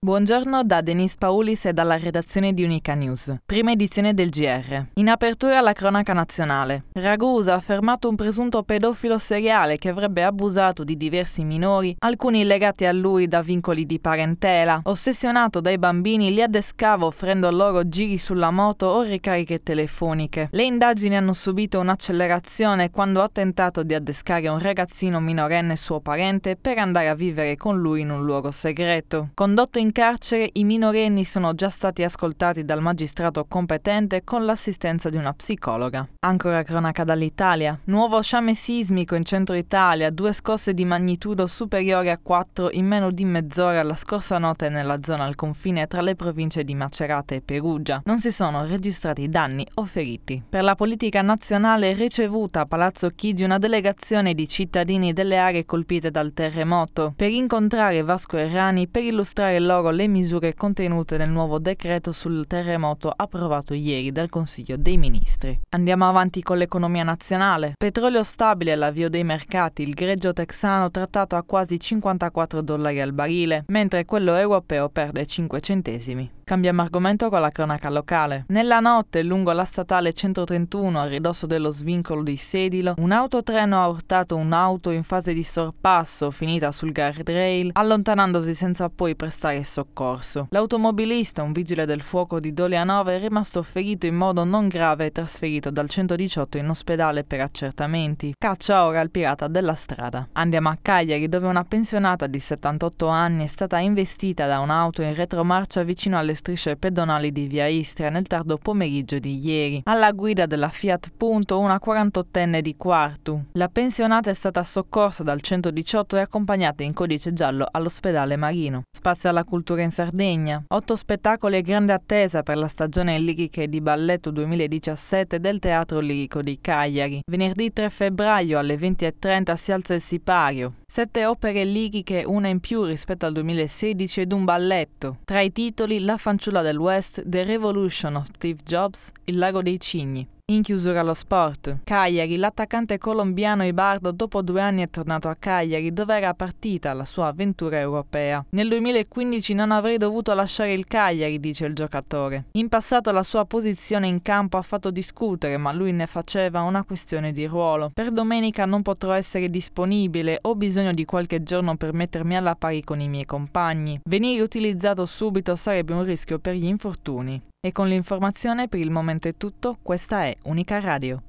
Buongiorno da Denise Paulis e dalla redazione di Unica News. Prima edizione del GR. In apertura la cronaca nazionale. Ragusa ha fermato un presunto pedofilo seriale che avrebbe abusato di diversi minori, alcuni legati a lui da vincoli di parentela. Ossessionato dai bambini, li adescava offrendo loro giri sulla moto o ricariche telefoniche. Le indagini hanno subito un'accelerazione quando ha tentato di adescare un ragazzino minorenne suo parente per andare a vivere con lui in un luogo segreto. Condotto in carcere, i minorenni sono già stati ascoltati dal magistrato competente con l'assistenza di una psicologa. Ancora cronaca dall'Italia. Nuovo sciame sismico in centro Italia, 2 scosse di magnitudo superiore a 4 in meno di mezz'ora la scorsa notte nella zona al confine tra le province di Macerata e Perugia. Non si sono registrati danni o feriti. Per la politica nazionale ricevuta a Palazzo Chigi una delegazione di cittadini delle aree colpite dal terremoto per incontrare Vasco Errani per illustrare loro le misure contenute nel nuovo decreto sul terremoto approvato ieri dal Consiglio dei Ministri. Andiamo avanti con l'economia nazionale. Petrolio stabile all'avvio dei mercati, il greggio texano trattato a quasi $54 al barile, mentre quello europeo perde 5 centesimi. Cambiamo argomento con la cronaca locale. Nella notte, lungo la statale 131, a ridosso dello svincolo di Sedilo, un autotreno ha urtato un'auto in fase di sorpasso, finita sul guardrail, allontanandosi senza poi prestare soccorso. L'automobilista, un vigile del fuoco di Dolianova, è rimasto ferito in modo non grave e trasferito dal 118 in ospedale per accertamenti. Caccia ora il pirata della strada. Andiamo a Cagliari, dove una pensionata di 78 anni è stata investita da un'auto in retromarcia vicino alle strisce pedonali di via Istria nel tardo pomeriggio di ieri. Alla guida della Fiat Punto una 48enne di Quartu. La pensionata è stata soccorsa dal 118 e accompagnata in codice giallo all'ospedale Marino. Spazio alla cultura in Sardegna. 8 spettacoli e grande attesa per la stagione lirica e di balletto 2017 del Teatro Lirico di Cagliari. Venerdì 3 febbraio alle 20:30 si alza il sipario. 7 opere liriche, una in più rispetto al 2016 ed un balletto. Tra i titoli La fanciulla del West, The Revolution of Steve Jobs, Il lago dei cigni. In chiusura allo sport. Cagliari, l'attaccante colombiano Ibardo dopo 2 anni è tornato a Cagliari dove era partita la sua avventura europea. Nel 2015 non avrei dovuto lasciare il Cagliari, dice il giocatore. In passato la sua posizione in campo ha fatto discutere, ma lui ne faceva una questione di ruolo. Per domenica non potrò essere disponibile, ho bisogno di qualche giorno per mettermi alla pari con i miei compagni. Venire utilizzato subito sarebbe un rischio per gli infortuni. E con l'informazione per il momento è tutto, questa è Unica Radio.